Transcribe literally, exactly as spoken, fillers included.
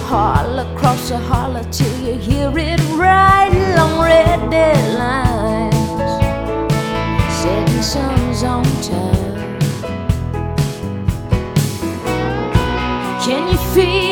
holler, across the holler till you hear it right along red deadlines, setting suns on time. Can you feel